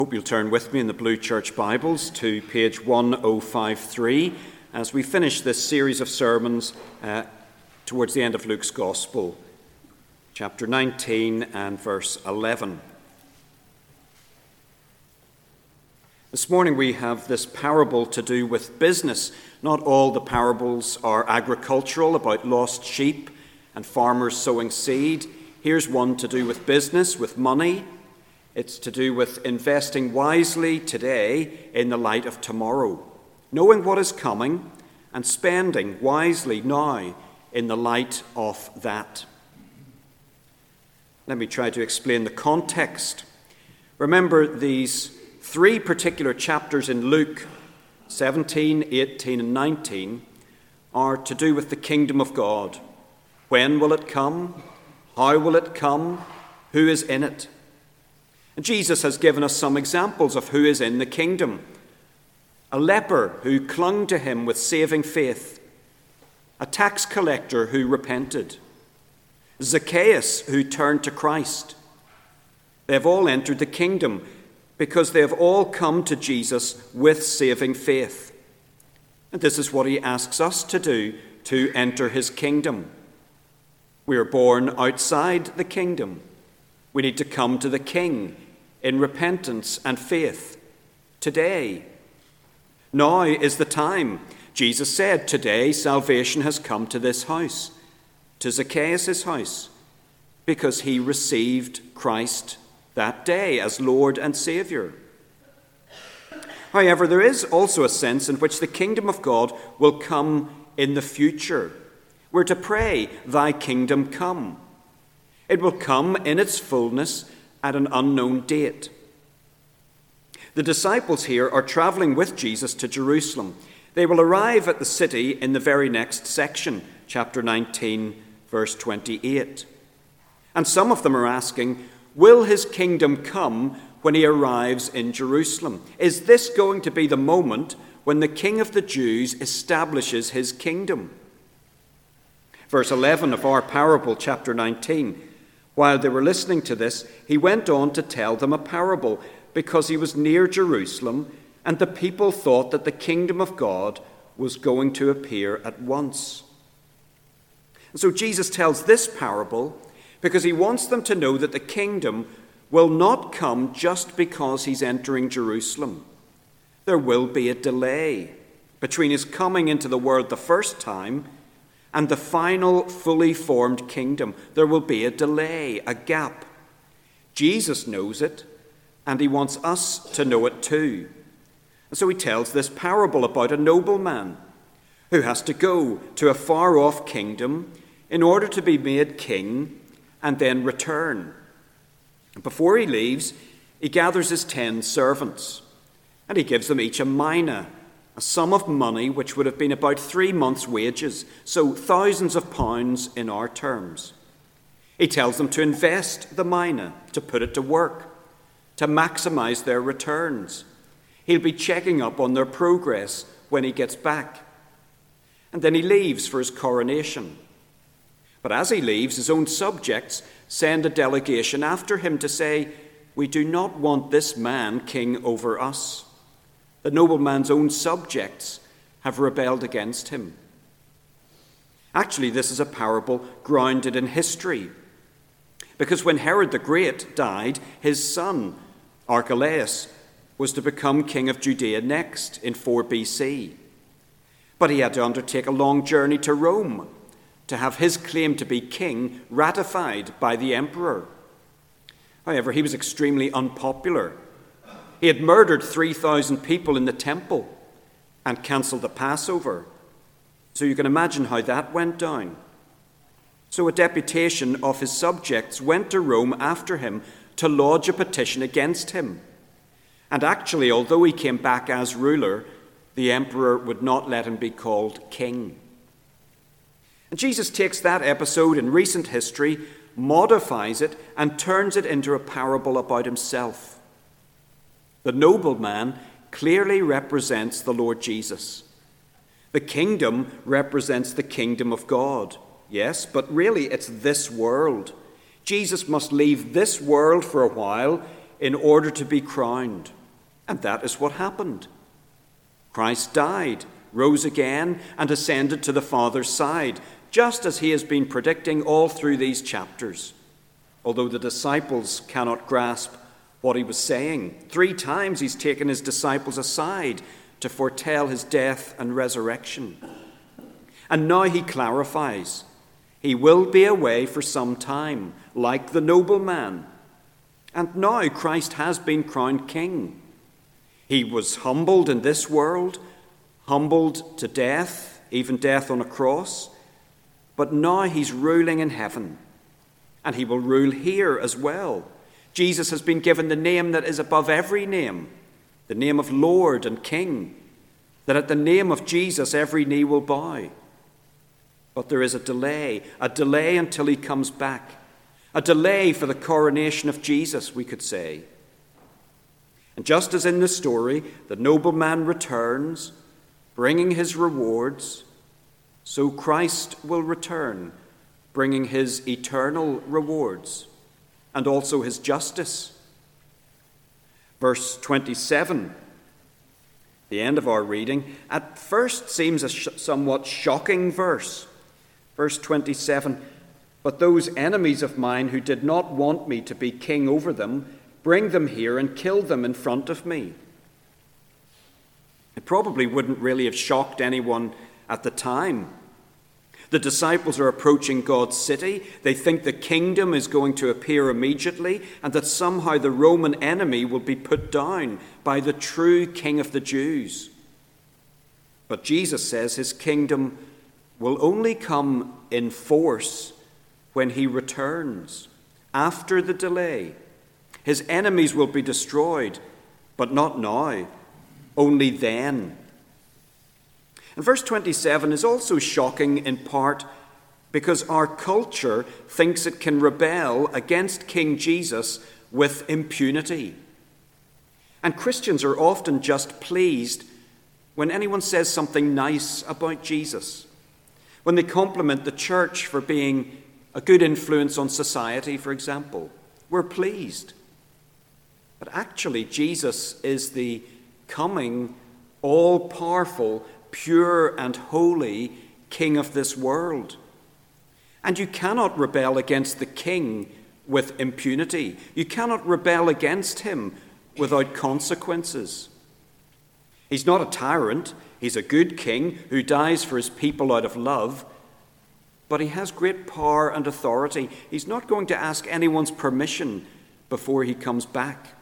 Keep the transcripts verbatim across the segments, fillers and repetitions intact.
Hope you'll turn with me in the Blue Church Bibles to page one oh five three as we finish this series of sermons uh, towards the end of Luke's Gospel, chapter nineteen and verse eleven. This morning we have this parable to do with business. Not all the parables are agricultural, about lost sheep and farmers sowing seed. Here's one to do with business, with money. It's to do with investing wisely today in the light of tomorrow, knowing what is coming and spending wisely now in the light of that. Let me try to explain the context. Remember, these three particular chapters in Luke, seventeen, eighteen, and nineteen, are to do with the kingdom of God. When will it come? How will it come? Who is in it? And Jesus has given us some examples of who is in the kingdom. A leper who clung to him with saving faith. A tax collector who repented. Zacchaeus who turned to Christ. They have all entered the kingdom because they have all come to Jesus with saving faith. And this is what he asks us to do to enter his kingdom. We are born outside the kingdom. We need to come to the King in repentance and faith today. Now is the time. Jesus said, today salvation has come to this house, to Zacchaeus' house, because he received Christ that day as Lord and Saviour. However, there is also a sense in which the kingdom of God will come in the future. We're to pray, thy kingdom come. It will come in its fullness at an unknown date. The disciples here are traveling with Jesus to Jerusalem. They will arrive at the city in the very next section, chapter nineteen, verse twenty-eight. And some of them are asking, will his kingdom come when he arrives in Jerusalem? Is this going to be the moment when the King of the Jews establishes his kingdom? Verse eleven of our parable, chapter nineteen. While they were listening to this, he went on to tell them a parable because he was near Jerusalem and the people thought that the kingdom of God was going to appear at once. And so Jesus tells this parable because he wants them to know that the kingdom will not come just because he's entering Jerusalem. There will be a delay between his coming into the world the first time and the final fully formed kingdom. There will be a delay, a gap. Jesus knows it, and he wants us to know it too. And so he tells this parable about a nobleman who has to go to a far-off kingdom in order to be made king and then return. Before he leaves, he gathers his ten servants, and he gives them each a mina, a sum of money which would have been about three months' wages, so thousands of pounds in our terms. He tells them to invest the mina, to put it to work, to maximize their returns. He'll be checking up on their progress when he gets back. And then he leaves for his coronation. But as he leaves, his own subjects send a delegation after him to say, we do not want this man king over us. The nobleman's own subjects have rebelled against him. Actually, this is a parable grounded in history. Because when Herod the Great died, his son, Archelaus, was to become king of Judea next in four B C. But he had to undertake a long journey to Rome to have his claim to be king ratified by the emperor. However, he was extremely unpopular. He had murdered three thousand people in the temple and cancelled the Passover. So you can imagine how that went down. So a deputation of his subjects went to Rome after him to lodge a petition against him. And actually, although he came back as ruler, the emperor would not let him be called king. And Jesus takes that episode in recent history, modifies it, and turns it into a parable about himself. The nobleman clearly represents the Lord Jesus. The kingdom represents the kingdom of God. Yes, but really it's this world. Jesus must leave this world for a while in order to be crowned. And that is what happened. Christ died, rose again, and ascended to the Father's side, just as he has been predicting all through these chapters. Although the disciples cannot grasp what he was saying, three times he's taken his disciples aside to foretell his death and resurrection. And now he clarifies. He will be away for some time, like the nobleman. And now Christ has been crowned king. He was humbled in this world, humbled to death, even death on a cross. But now he's ruling in heaven, and he will rule here as well. Jesus has been given the name that is above every name, the name of Lord and King, that at the name of Jesus every knee will bow. But there is a delay, a delay until he comes back, a delay for the coronation of Jesus, we could say. And just as in the story, the nobleman returns, bringing his rewards, so Christ will return, bringing his eternal rewards and also his justice. Verse twenty-seven, the end of our reading, at first seems a sh- somewhat shocking verse. Verse twenty-seven, but those enemies of mine who did not want me to be king over them, bring them here and kill them in front of me. It probably wouldn't really have shocked anyone at the time. The disciples are approaching God's city. They think the kingdom is going to appear immediately and that somehow the Roman enemy will be put down by the true King of the Jews. But Jesus says his kingdom will only come in force when he returns, after the delay. His enemies will be destroyed, but not now, only then. And verse twenty-seven is also shocking in part because our culture thinks it can rebel against King Jesus with impunity. And Christians are often just pleased when anyone says something nice about Jesus, when they compliment the church for being a good influence on society, for example. We're pleased. But actually, Jesus is the coming, all-powerful, pure and holy King of this world. And you cannot rebel against the King with impunity. You cannot rebel against him without consequences. He's not a tyrant. He's a good king who dies for his people out of love. But he has great power and authority. He's not going to ask anyone's permission before he comes back.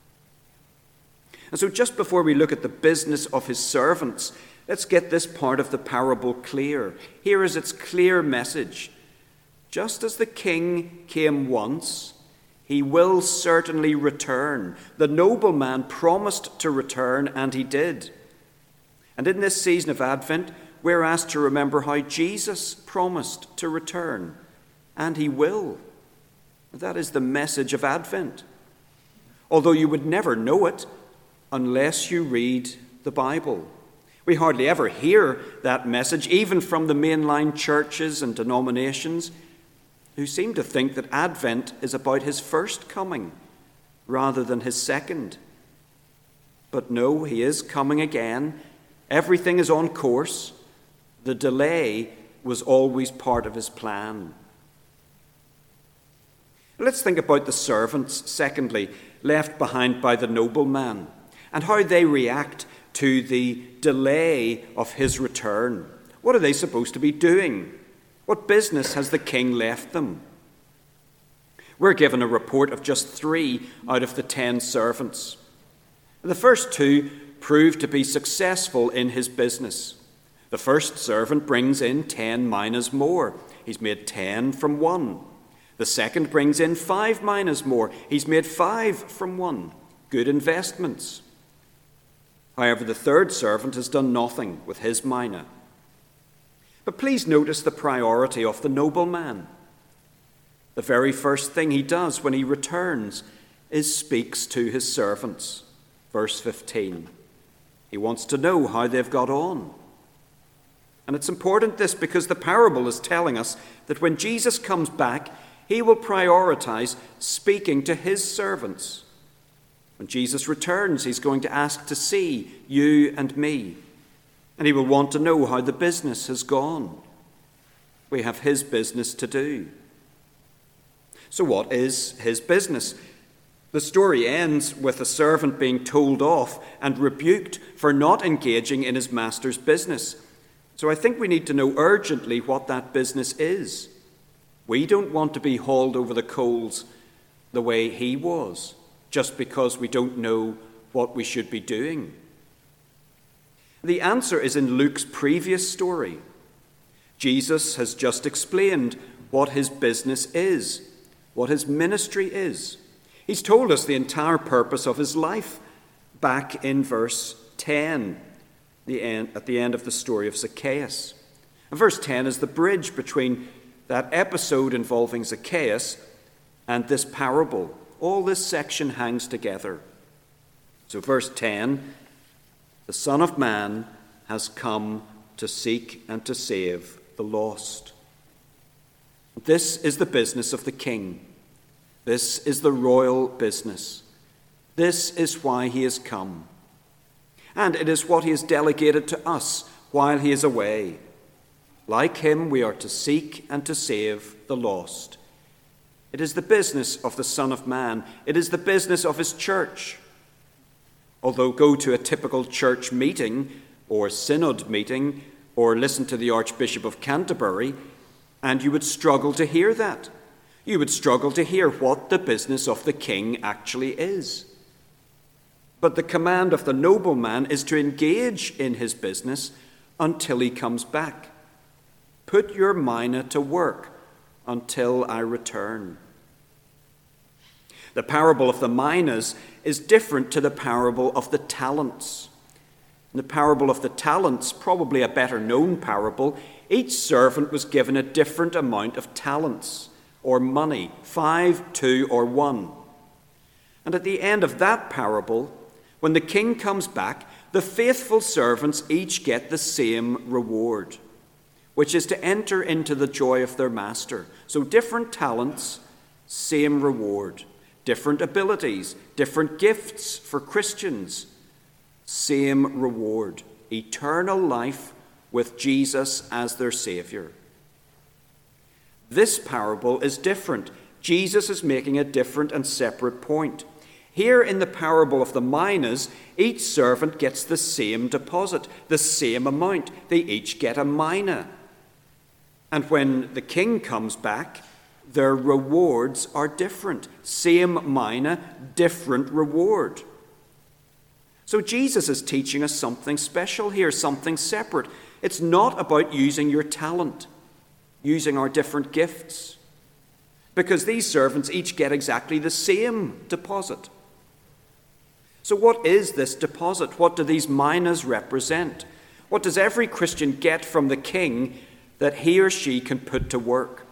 And so just before we look at the business of his servants, let's get this part of the parable clear. Here is its clear message. Just as the king came once, he will certainly return. The nobleman promised to return, and he did. And in this season of Advent, we're asked to remember how Jesus promised to return, and he will. That is the message of Advent. Although you would never know it unless you read the Bible. We hardly ever hear that message, even from the mainline churches and denominations, who seem to think that Advent is about his first coming rather than his second. But no, he is coming again. Everything is on course. The delay was always part of his plan. Let's think about the servants, secondly, left behind by the nobleman, and how they react to the delay of his return. What are they supposed to be doing? What business has the king left them? We're given a report of just three out of the ten servants. The first two proved to be successful in his business. The first servant brings in ten minas more. He's made ten from one. The second brings in five minas more. He's made five from one. Good investments. However, the third servant has done nothing with his mina. But please notice the priority of the nobleman. The very first thing he does when he returns is speaks to his servants. Verse fifteen. He wants to know how they've got on. And it's important this because the parable is telling us that when Jesus comes back, he will prioritize speaking to his servants. When Jesus returns, he's going to ask to see you and me, and he will want to know how the business has gone. We have his business to do. So what is his business? The story ends with a servant being told off and rebuked for not engaging in his master's business. So I think we need to know urgently what that business is. We don't want to be hauled over the coals the way he was, just because we don't know what we should be doing. The answer is in Luke's previous story. Jesus has just explained what his business is, what his ministry is. He's told us the entire purpose of his life back in verse ten, the end, at the end of the story of Zacchaeus. And verse ten is the bridge between that episode involving Zacchaeus and this parable. All this section hangs together. So verse ten, the Son of Man has come to seek and to save the lost. This is the business of the King. This is the royal business. This is why he has come. And it is what he has delegated to us while he is away. Like him, we are to seek and to save the lost. It is the business of the Son of Man. It is the business of his church. Although go to a typical church meeting or synod meeting or listen to the Archbishop of Canterbury, and you would struggle to hear that. You would struggle to hear what the business of the King actually is. But the command of the nobleman is to engage in his business until he comes back. Put your mina to work until I return. The parable of the minas is different to the parable of the talents. In the parable of the talents, probably a better known parable, each servant was given a different amount of talents or money, five, two, or one. And at the end of that parable, when the king comes back, the faithful servants each get the same reward, which is to enter into the joy of their master. So different talents, same reward. Different abilities, different gifts for Christians, same reward. Eternal life with Jesus as their Savior. This parable is different. Jesus is making a different and separate point. Here in the parable of the minas, each servant gets the same deposit, the same amount. They each get a mina. And when the king comes back, their rewards are different. Same mina, different reward. So Jesus is teaching us something special here, something separate. It's not about using your talent, using our different gifts, because these servants each get exactly the same deposit. So what is this deposit? What do these minas represent? What does every Christian get from the king that he or she can put to work?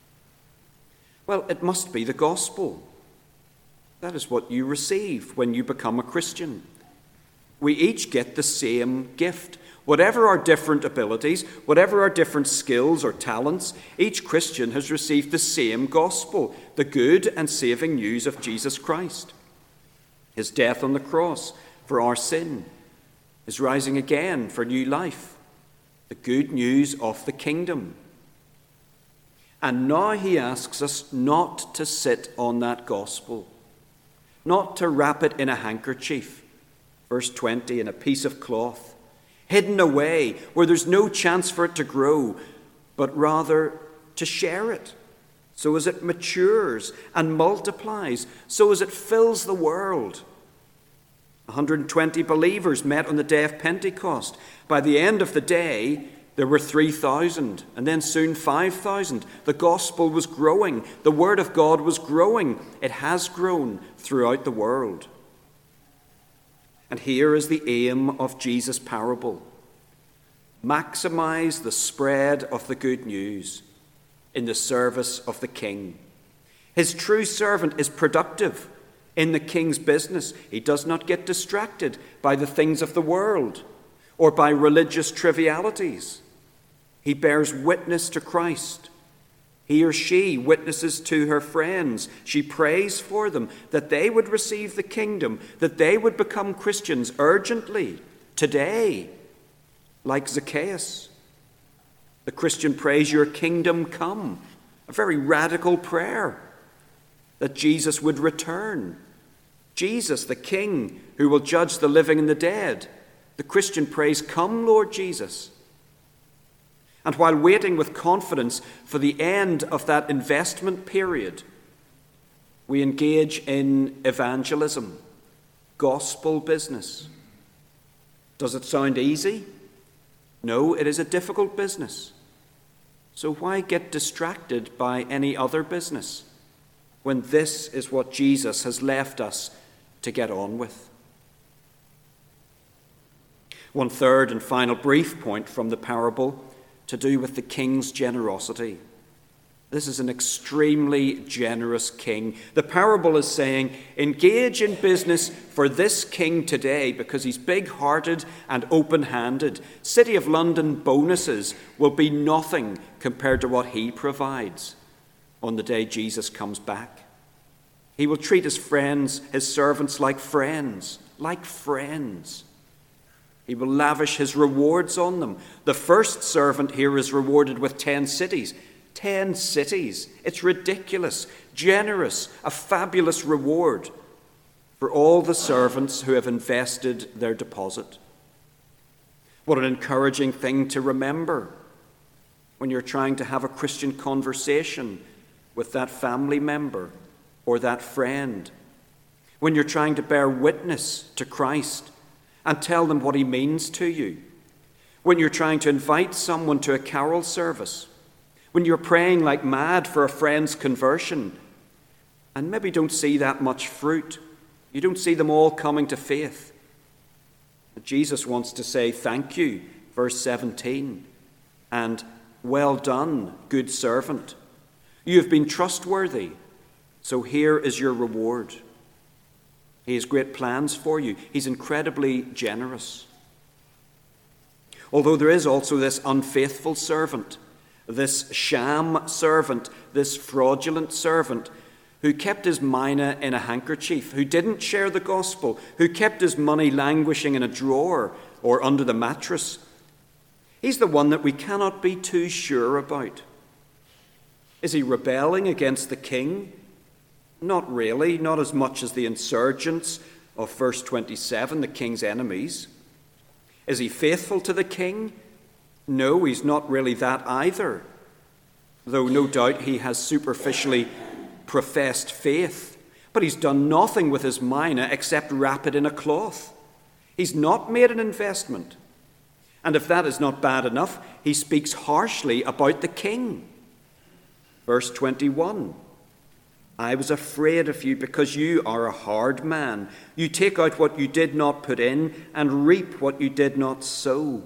Well, it must be the gospel. That is what you receive when you become a Christian. We each get the same gift. Whatever our different abilities, whatever our different skills or talents, each Christian has received the same gospel, the good and saving news of Jesus Christ. His death on the cross for our sin, his rising again for new life, the good news of the kingdom. And now he asks us not to sit on that gospel, not to wrap it in a handkerchief, verse twenty, in a piece of cloth, hidden away where there's no chance for it to grow, but rather to share it, so as it matures and multiplies, so as it fills the world. one hundred twenty believers met on the day of Pentecost. By the end of the day, there were three thousand, and then soon five thousand. The gospel was growing. The word of God was growing. It has grown throughout the world. And here is the aim of Jesus' parable. Maximize the spread of the good news in the service of the king. His true servant is productive in the king's business. He does not get distracted by the things of the world or by religious trivialities. He bears witness to Christ. He or she witnesses to her friends. She prays for them, that they would receive the kingdom, that they would become Christians urgently, today, like Zacchaeus. The Christian prays, "Your kingdom come," a very radical prayer, that Jesus would return. Jesus, the King, who will judge the living and the dead. The Christian prays, "Come, Lord Jesus." And while waiting with confidence for the end of that investment period, we engage in evangelism, gospel business. Does it sound easy? No, it is a difficult business. So why get distracted by any other business when this is what Jesus has left us to get on with? One third and final brief point from the parable to do with the king's generosity. This is an extremely generous king. The parable is saying, engage in business for this king today because he's big-hearted and open-handed. City of London bonuses will be nothing compared to what he provides on the day Jesus comes back. He will treat his friends, his servants, like friends, like friends. He will lavish his rewards on them. The first servant here is rewarded with ten cities. Ten cities. It's ridiculous, generous, a fabulous reward for all the servants who have invested their deposit. What an encouraging thing to remember when you're trying to have a Christian conversation with that family member or that friend, when you're trying to bear witness to Christ and tell them what he means to you, when you're trying to invite someone to a carol service, when you're praying like mad for a friend's conversion and maybe don't see that much fruit, you don't see them all coming to faith. Jesus wants to say thank you, verse seventeen, and well done, good servant. You have been trustworthy, so here is your reward. He has great plans for you. He's incredibly generous. Although there is also this unfaithful servant, this sham servant, this fraudulent servant who kept his mina in a handkerchief, who didn't share the gospel, who kept his money languishing in a drawer or under the mattress. He's the one that we cannot be too sure about. Is he rebelling against the king? Not really, not as much as the insurgents of verse twenty-seven, the king's enemies. Is he faithful to the king? No, he's not really that either, though no doubt he has superficially professed faith. But he's done nothing with his mina except wrap it in a cloth. He's not made an investment. And if that is not bad enough, he speaks harshly about the king. Verse twenty-one. I was afraid of you because you are a hard man. You take out what you did not put in and reap what you did not sow.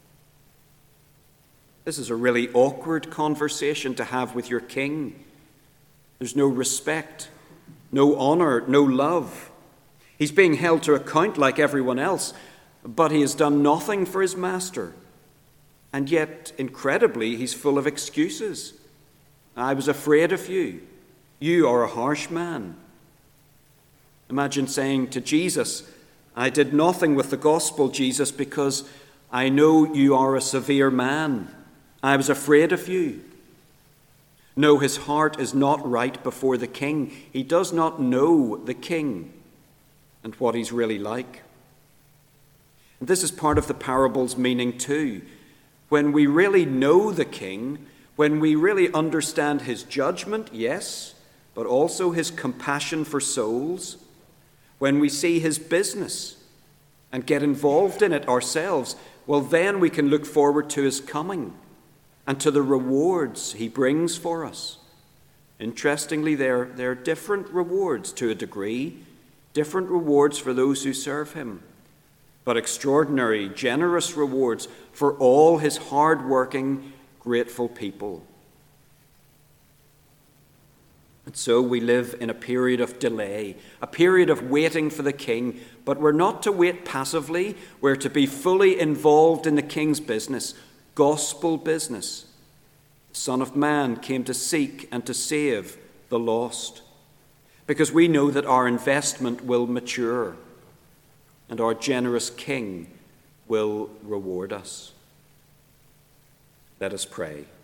This is a really awkward conversation to have with your king. There's no respect, no honor, no love. He's being held to account like everyone else, but he has done nothing for his master. And yet, incredibly, he's full of excuses. I was afraid of you. You are a harsh man. Imagine saying to Jesus, I did nothing with the gospel, Jesus, because I know you are a severe man. I was afraid of you. No, his heart is not right before the king. He does not know the king and what he's really like. And this is part of the parable's meaning too. When we really know the king, when we really understand his judgment, yes, but also his compassion for souls, when we see his business and get involved in it ourselves, well, then we can look forward to his coming and to the rewards he brings for us. Interestingly, there, there are different rewards to a degree, different rewards for those who serve him, but extraordinary, generous rewards for all his hard-working, grateful people. And so we live in a period of delay, a period of waiting for the king, but we're not to wait passively. We're to be fully involved in the king's business, gospel business. The Son of Man came to seek and to save the lost, because we know that our investment will mature and our generous King will reward us. Let us pray.